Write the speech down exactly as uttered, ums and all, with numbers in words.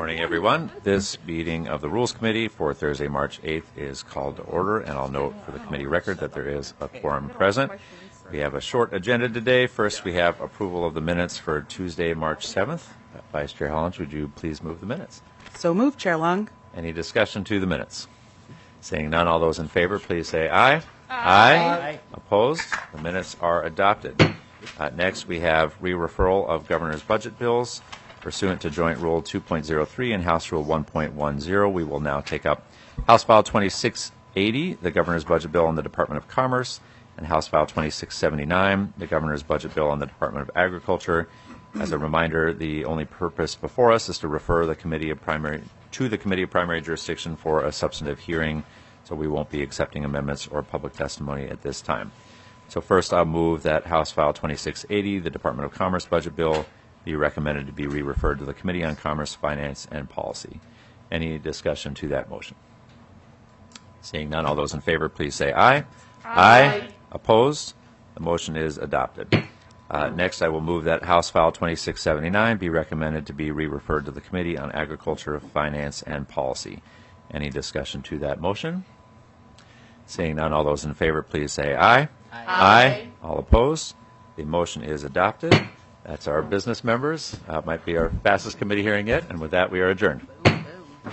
morning, everyone. This meeting of the Rules Committee for Thursday, March eighth is called to order, and I'll note for the committee record that there is a quorum present. We have a short agenda today. First, we have approval of the minutes for Tuesday, March seventh. Vice Chair Hollins, would you please move the minutes? So moved, Chair Long. Any discussion to the minutes? Seeing none, all those in favor, please say aye. Aye. Aye. Aye. Opposed? The minutes are adopted. Uh, next, we have re-referral of governor's budget bills. Pursuant to Joint Rule two point oh three and House Rule one point one oh, we will now take up House File twenty-six eighty, the Governor's Budget Bill on the Department of Commerce, and House File twenty-six seventy-nine, the Governor's Budget Bill on the Department of Agriculture. As a reminder, the only purpose before us is to refer the committee of primary to the Committee of Primary Jurisdiction for a substantive hearing, so we won't be accepting amendments or public testimony at this time. So first, I'll move that House File twenty-six eighty, the Department of Commerce Budget Bill, be recommended to be re-referred to the Committee on Commerce, Finance, and Policy. Any discussion to that motion? Seeing none, all those in favor, please say aye. Aye. Aye. Opposed? The motion is adopted. Uh, next, I will move that House File twenty-six seventy-nine be recommended to be re-referred to the Committee on Agriculture, Finance, and Policy. Any discussion to that motion? Seeing none, all those in favor, please say aye. Aye. Aye. All opposed? The motion is adopted. That's our business members. Uh, might be our fastest committee hearing yet, and with that, we are adjourned.